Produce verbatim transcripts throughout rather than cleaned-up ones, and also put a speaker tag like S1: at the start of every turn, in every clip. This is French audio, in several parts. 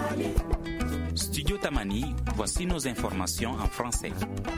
S1: Studio Tamani, voici nos informations en français.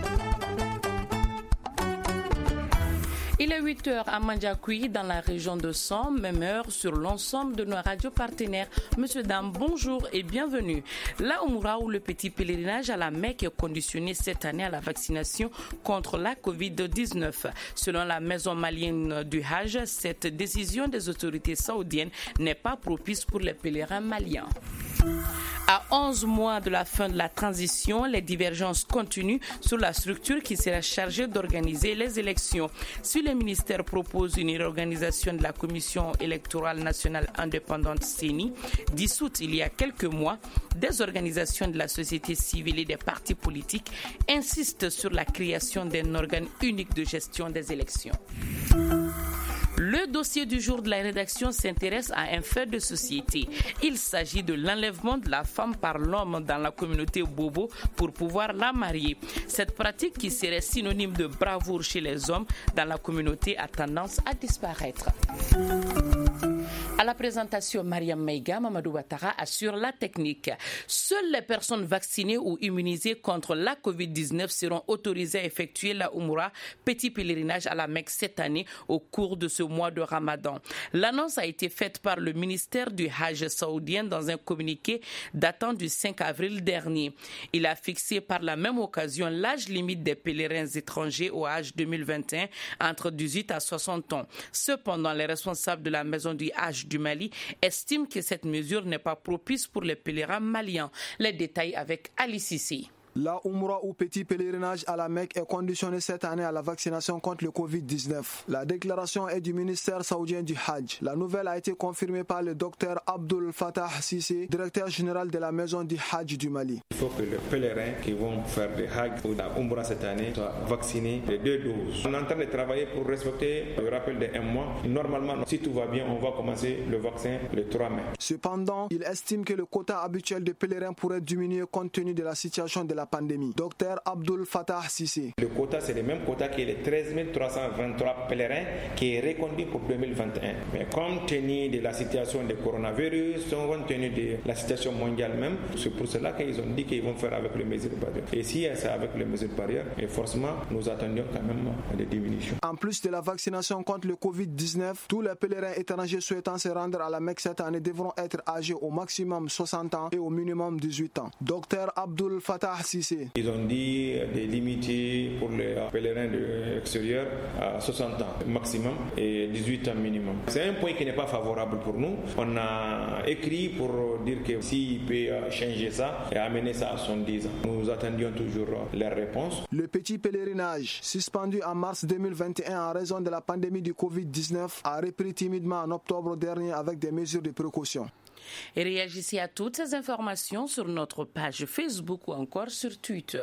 S2: Il est huit heures à Mandjakoui, dans la région de Som, même heure sur l'ensemble de nos radios partenaires. Monsieur, dames, bonjour et bienvenue. La Oumoura, ou le petit pèlerinage à la Mecque, est conditionné cette année à la vaccination contre la covid dix-neuf. Selon la maison malienne du Hajj, cette décision des autorités saoudiennes n'est pas propice pour les pèlerins maliens. À onze mois de la fin de la transition, les divergences continuent sur la structure qui sera chargée d'organiser les élections. Si le ministère propose une réorganisation de la Commission électorale nationale indépendante C E N I, dissoute il y a quelques mois, des organisations de la société civile et des partis politiques insistent sur la création d'un organe unique de gestion des élections. Le dossier du jour de la rédaction s'intéresse à un fait de société. Il s'agit de l'enlèvement de la femme par l'homme dans la communauté Bobo pour pouvoir la marier. Cette pratique, qui serait synonyme de bravoure chez les hommes dans la communauté, a tendance à disparaître. À la présentation, Mariam Maïga, Mamadou Ouattara assure la technique. Seules les personnes vaccinées ou immunisées contre la covid dix-neuf seront autorisées à effectuer la Oumoura, petit pèlerinage à la Mecque cette année au cours de ce mois de Ramadan. L'annonce a été faite par le ministère du Hajj saoudien dans un communiqué datant du cinq avril dernier. Il a fixé par la même occasion l'âge limite des pèlerins étrangers au Hajj deux mille vingt et un entre dix-huit à soixante ans. Cependant, les responsables de la maison du Hajj du Mali estiment que cette mesure n'est pas propice pour les pèlerins maliens. Les détails avec Ali Sissi.
S3: La Oumoura ou petit pèlerinage à la Mecque est conditionnée cette année à la vaccination contre le covid dix-neuf. La déclaration est du ministère saoudien du Hajj. La nouvelle a été confirmée par le docteur Abdul Fattah Sissé, directeur général de la maison du Hajj du Mali.
S4: Il faut que les pèlerins qui vont faire le Hajj ou la Oumoura cette année soient vaccinés les deux doses. On est en train de travailler pour respecter le rappel de un mois. Normalement, si tout va bien, on va commencer le vaccin le trois mai.
S3: Cependant, il estime que le quota habituel de pèlerins pourrait diminuer compte tenu de la situation de la pandémie. Docteur Abdul Fattah Sissé.
S4: Le quota, c'est le même quota que les treize mille trois cent vingt-trois pèlerins qui est reconduit pour deux mille vingt et un. Mais compte tenu de la situation du coronavirus, compte tenu de la situation mondiale même, c'est pour cela qu'ils ont dit qu'ils vont faire avec les mesures barrières. Et si c'est avec les mesures barrières, et forcément, nous attendions quand même des diminutions.
S3: En plus de la vaccination contre le covid dix-neuf, tous les pèlerins étrangers souhaitant se rendre à la Mecque cette année devront être âgés au maximum soixante ans et au minimum dix-huit ans. Docteur Abdul Fattah Sissé.
S4: Ils ont dit de limiter pour les pèlerins de l'extérieur à soixante ans maximum et dix-huit ans minimum. C'est un point qui n'est pas favorable pour nous. On a écrit pour dire que s'il peut changer ça et amener ça à soixante-dix ans. Nous attendions toujours les réponses.
S3: Le petit pèlerinage, suspendu en mars deux mille vingt et un en raison de la pandémie du covid dix-neuf, a repris timidement en octobre dernier avec des mesures de précaution.
S2: Et réagissez à toutes ces informations sur notre page Facebook ou encore sur Twitter.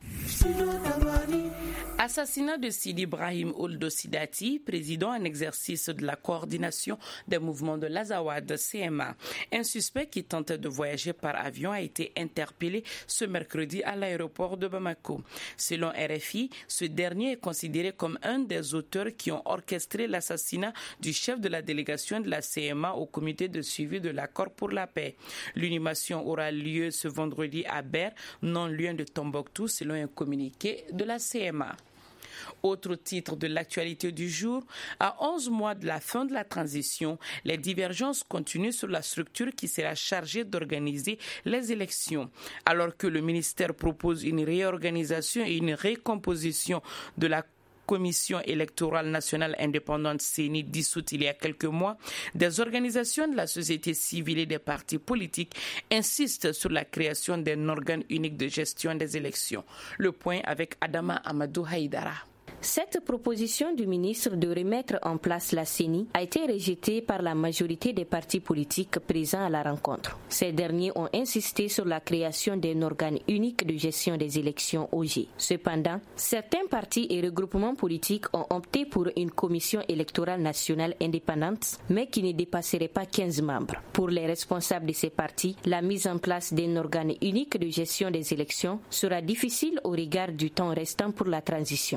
S2: Assassinat de Sidi Ibrahim Ould Sidati, président en exercice de la coordination des mouvements de l'Azawad C M A. Un suspect qui tentait de voyager par avion a été interpellé ce mercredi à l'aéroport de Bamako. Selon R F I, ce dernier est considéré comme un des auteurs qui ont orchestré l'assassinat du chef de la délégation de la C M A au comité de suivi de l'accord pour la paix. L'inhumation aura lieu ce vendredi à Ber, non-lieu de Tombouctou, selon un communiqué de la C M A. Autre titre de l'actualité du jour, à onze mois de la fin de la transition, les divergences continuent sur la structure qui sera chargée d'organiser les élections. Alors que le ministère propose une réorganisation et une récomposition de la Commission électorale nationale indépendante C E N I dissoute il y a quelques mois, des organisations de la société civile et des partis politiques insistent sur la création d'un organe unique de gestion des élections. Le point avec Adama Amadou Haïdara.
S5: Cette proposition du ministre de remettre en place la C E N I a été rejetée par la majorité des partis politiques présents à la rencontre. Ces derniers ont insisté sur la création d'un organe unique de gestion des élections O G. Cependant, certains partis et regroupements politiques ont opté pour une commission électorale nationale indépendante, mais qui ne dépasserait pas quinze membres. Pour les responsables de ces partis, la mise en place d'un organe unique de gestion des élections sera difficile au regard du temps restant pour la transition. Concernant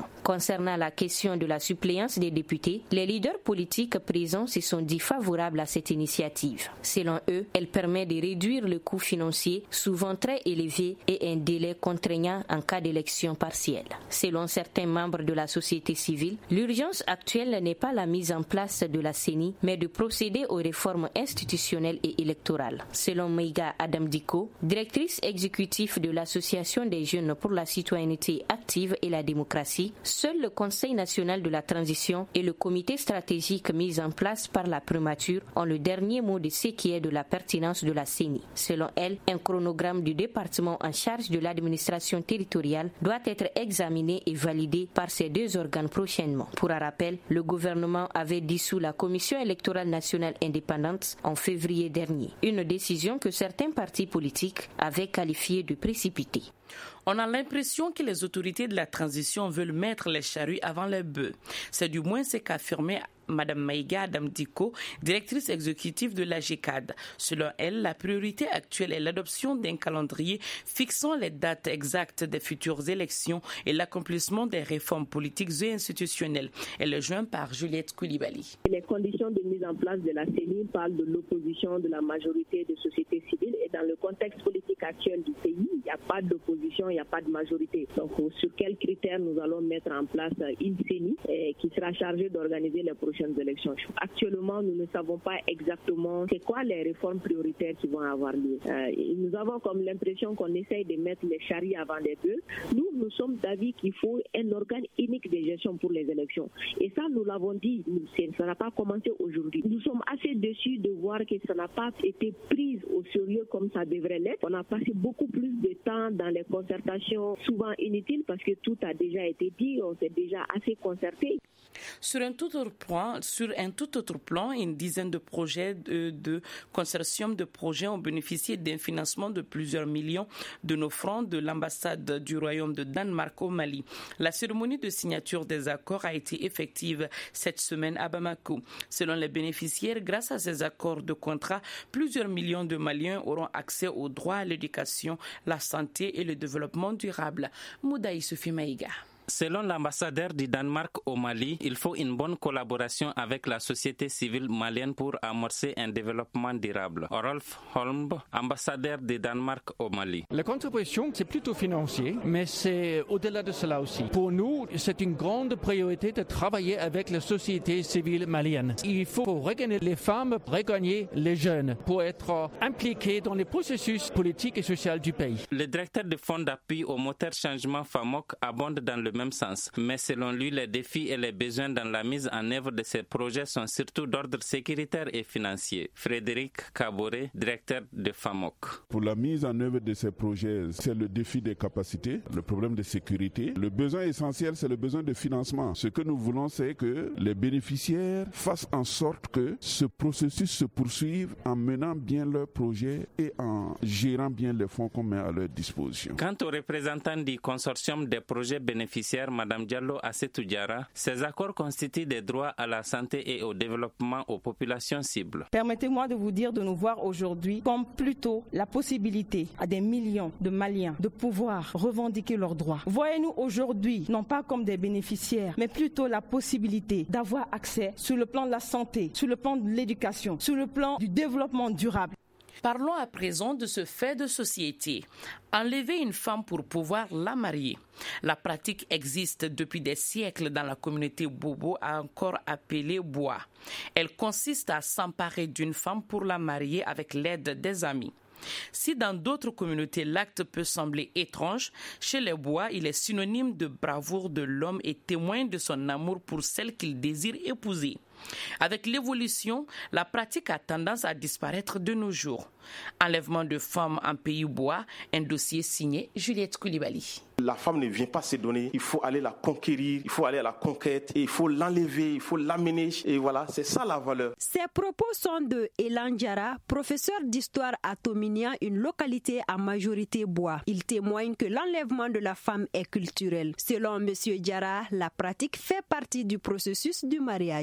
S5: Concernant la question de la suppléance des députés, les leaders politiques présents se sont dit favorables à cette initiative. Selon eux, elle permet de réduire le coût financier, souvent très élevé, et un délai contraignant en cas d'élection partielle. Selon certains membres de la société civile, l'urgence actuelle n'est pas la mise en place de la C E N I, mais de procéder aux réformes institutionnelles et électorales. Selon Maïga Adam Diko, directrice exécutive de l'Association des jeunes pour la citoyenneté active et la démocratie, seul le Conseil national de la transition et le comité stratégique mis en place par la primature ont le dernier mot de ce qui est de la pertinence de la C E N I. Selon elle, un chronogramme du département en charge de l'administration territoriale doit être examiné et validé par ces deux organes prochainement. Pour un rappel, le gouvernement avait dissous la Commission électorale nationale indépendante en février dernier, une décision que certains partis politiques avaient qualifiée de précipitée.
S2: On a l'impression que les autorités de la transition veulent mettre les charrues avant les bœufs. C'est du moins ce qu'a affirmé Mme Maïga Adam Diko, directrice exécutive de l'A G C A D. Selon elle, la priorité actuelle est l'adoption d'un calendrier fixant les dates exactes des futures élections et l'accomplissement des réformes politiques et institutionnelles. Elle est jointe par Juliette Koulibaly.
S6: Les conditions de mise en place de la C E N I parlent de l'opposition de la majorité de sociétés civiles et dans le contexte politique actuel du pays, il n'y a pas d'opposition, il n'y a pas de majorité. Donc sur quels critères nous allons mettre en place une C E N I qui sera chargée d'organiser les prochaines élections. Actuellement, nous ne savons pas exactement c'est quoi les réformes prioritaires qui vont avoir lieu. Euh, nous avons comme l'impression qu'on essaye de mettre les charrues avant les bœufs. Nous, nous sommes d'avis qu'il faut un organe unique de gestion pour les élections. Et ça, nous l'avons dit, ça n'a pas commencé aujourd'hui. Nous sommes assez déçus de voir que ça n'a pas été pris au sérieux comme ça devrait l'être. On a passé beaucoup plus de temps dans les concertations, souvent inutiles parce que tout a déjà été dit, on s'est déjà assez concerté.
S2: Sur un tout autre point, sur un tout autre plan, une dizaine de projets de, de consortium de projets ont bénéficié d'un financement de plusieurs millions de nos francs de l'ambassade du Royaume de Danemark au Mali. La cérémonie de signature des accords a été effective cette semaine à Bamako. Selon les bénéficiaires, grâce à ces accords de contrat, plusieurs millions de Maliens auront accès aux droits à l'éducation, la santé et le développement durable. Moudaï Soufi Maïga.
S1: Selon l'ambassadeur du Danemark au Mali, il faut une bonne collaboration avec la société civile malienne pour amorcer un développement durable. Rolf Holm, ambassadeur du Danemark au Mali.
S7: La contribution, c'est plutôt financier, mais c'est au-delà de cela aussi. Pour nous, c'est une grande priorité de travailler avec la société civile malienne. Il faut regagner les femmes, regagner les jeunes pour être impliqués dans les processus politiques et sociaux du pays.
S1: Le directeur du Fonds d'appui au moteur changement FAMOC abonde dans le même sens. Mais selon lui, les défis et les besoins dans la mise en œuvre de ces projets sont surtout d'ordre sécuritaire et financier. Frédéric Caboret, directeur de FAMOC.
S8: Pour la mise en œuvre de ces projets, c'est le défi des capacités, le problème de sécurité. Le besoin essentiel, c'est le besoin de financement. Ce que nous voulons, c'est que les bénéficiaires fassent en sorte que ce processus se poursuive en menant bien leurs projets et en gérant bien les fonds qu'on met à leur disposition.
S1: Quant aux représentants du consortium des projets bénéficiaires, Madame Diallo Assetou Diarra, ces accords constituent des droits à la santé et au développement aux populations cibles.
S9: Permettez-moi de vous dire de nous voir aujourd'hui comme plutôt la possibilité à des millions de Maliens de pouvoir revendiquer leurs droits. Voyez-nous aujourd'hui non pas comme des bénéficiaires, mais plutôt la possibilité d'avoir accès sur le plan de la santé, sur le plan de l'éducation, sur le plan du développement durable.
S2: Parlons à présent de ce fait de société. Enlever une femme pour pouvoir la marier. La pratique existe depuis des siècles dans la communauté Bobo, encore appelée Bois. Elle consiste à s'emparer d'une femme pour la marier avec l'aide des amis. Si dans d'autres communautés l'acte peut sembler étrange, chez les Bois, il est synonyme de bravoure de l'homme et témoin de son amour pour celle qu'il désire épouser. Avec l'évolution, la pratique a tendance à disparaître de nos jours. Enlèvement de femmes en pays Bois, un dossier signé Juliette Koulibaly.
S10: La femme ne vient pas se donner, il faut aller la conquérir, il faut aller à la conquête, et il faut l'enlever, il faut l'amener, et voilà, c'est ça la valeur.
S11: Ces propos sont de Elan Diarra, professeur d'histoire à Tominia, une localité à majorité Bois. Il témoigne que l'enlèvement de la femme est culturel. Selon M. Diarra, la pratique fait partie du processus du mariage.
S10: La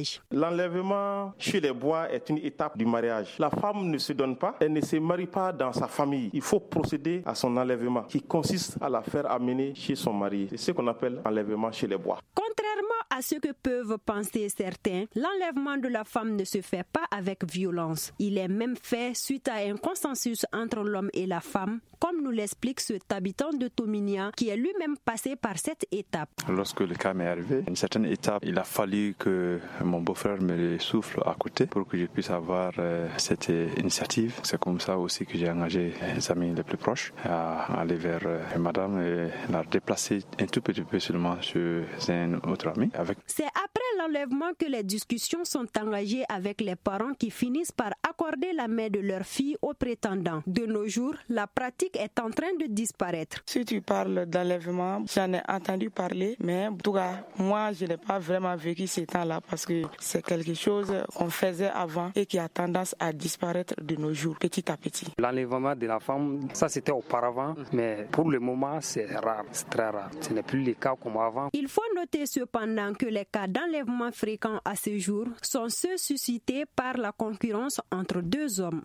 S10: L'enlèvement chez les Bois est une étape du mariage. La femme ne se donne pas, elle ne se marie pas dans sa famille. Il faut procéder à son enlèvement qui consiste à la faire amener chez son mari. C'est ce qu'on appelle enlèvement chez les Bois.
S11: Contrairement à ce que peuvent penser certains, l'enlèvement de la femme ne se fait pas avec violence. Il est même fait suite à un consensus entre l'homme et la femme, comme nous l'explique cet habitant de Tominia qui est lui-même passé par cette étape.
S12: Lorsque le cas m'est arrivé, à une certaine étape, il a fallu que mon beau-frère me le souffle à côté pour que je puisse avoir euh, cette initiative. C'est comme ça aussi que j'ai engagé les amis les plus proches à aller vers euh, madame et la déplacer un tout petit peu seulement chez un autre ami. Avec...
S11: C'est après l'enlèvement que les discussions sont engagées avec les parents qui finissent par accorder la main de leur fille aux prétendants. De nos jours, la pratique est en train de disparaître.
S13: Si tu parles d'enlèvement, j'en ai entendu parler, mais en tout cas, moi, je n'ai pas vraiment vécu ces temps-là parce que c'est quelque chose qu'on faisait avant et qui a tendance à disparaître de nos jours, petit à petit.
S14: L'enlèvement de la femme, ça c'était auparavant, mais pour le moment, c'est rare, c'est très rare. Ce n'est plus le cas comme avant.
S11: Il faut noter cependant que les cas d'enlèvement fréquents à ce jour sont ceux suscités par la concurrence entre deux hommes.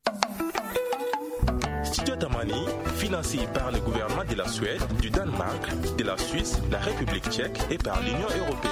S15: Studio Tamani, financé par le gouvernement de la Suède, du Danemark, de la Suisse, la République tchèque et par l'Union européenne.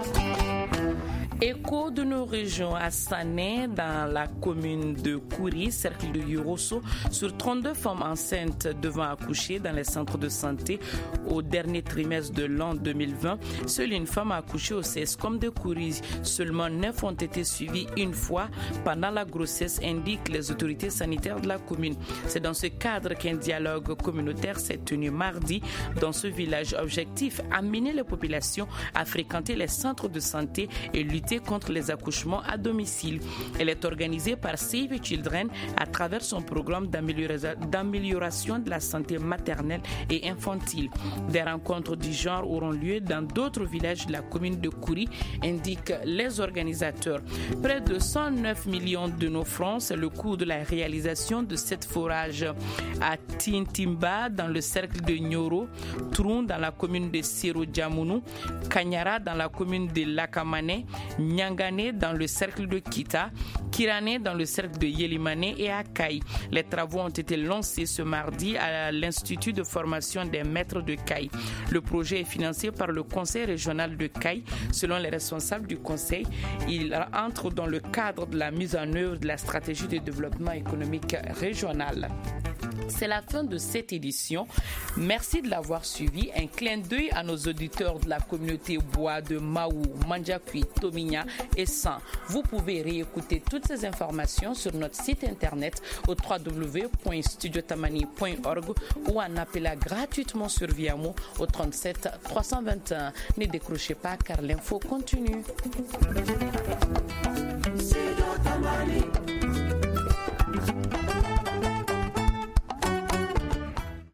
S2: Écho de nos régions à Sané, dans la commune de Kouri, cercle de Yorosso, sur trente-deux femmes enceintes devant accoucher dans les centres de santé au dernier trimestre de l'an deux mille vingt. Seule une femme a accouché au C S C O M de Kouri. Seulement neuf ont été suivies une fois pendant la grossesse, indiquent les autorités sanitaires de la commune. C'est dans ce cadre qu'un dialogue communautaire s'est tenu mardi dans ce village. Objectif, amener les populations à fréquenter les centres de santé et lutter contre les accouchements à domicile. Elle est organisée par Save Children à travers son programme d'amélioration de la santé maternelle et infantile. Des rencontres du genre auront lieu dans d'autres villages de la commune de Kouri, indiquent les organisateurs. Près de cent neuf millions de nos francs, c'est le coût de la réalisation de cette forage à Tintimba dans le cercle de Nyoro, Troun dans la commune de Siro Djamounou, Kanyara dans la commune de Lakamane, Nyangane dans le cercle de Kita, Kirane dans le cercle de Yelimane et Akai. Les travaux ont été lancés ce mardi à l'Institut de formation des maîtres de Kai. Le projet est financé par le Conseil régional de Kai. Selon les responsables du Conseil, il entre dans le cadre de la mise en œuvre de la stratégie de développement économique régional. C'est la fin de cette édition. Merci de l'avoir suivi. Un clin d'œil à nos auditeurs de la communauté bois de Maou, Manjakui, Tominia et San. Vous pouvez réécouter toutes ces informations sur notre site internet au w w w point studio tamani point org ou en appelant gratuitement sur Viamo au trente-sept trois cent vingt et un. Ne décrochez pas car l'info continue.